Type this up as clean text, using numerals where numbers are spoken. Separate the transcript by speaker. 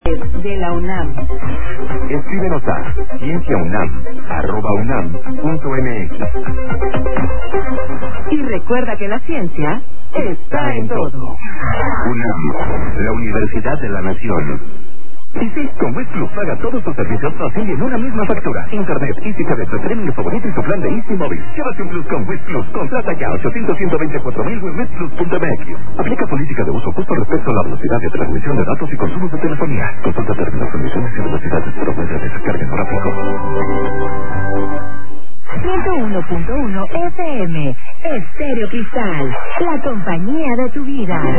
Speaker 1: de la UNAM.
Speaker 2: Escríbenos a cienciaunam@unam.mx.
Speaker 1: Y recuerda que la ciencia está en todo.
Speaker 2: UNAM, la Universidad de la Nación. Y sí, con Wiz Plus paga todos tus servicios fácil y en una misma factura. Internet, Easy TV, tu streaming favorito y tu plan de Easy Móvil. Llévate un Plus con Wiz Plus. Contrata ya 800-124,000 en wizplus.mx. Aplica política de uso justo respecto a la velocidad de transmisión de datos y consumos de telefonía. Consulta términos, condiciones y velocidades, pero de descarga en gráfico.
Speaker 1: 101.1 FM, Estéreo Cristal, la compañía de tu vida.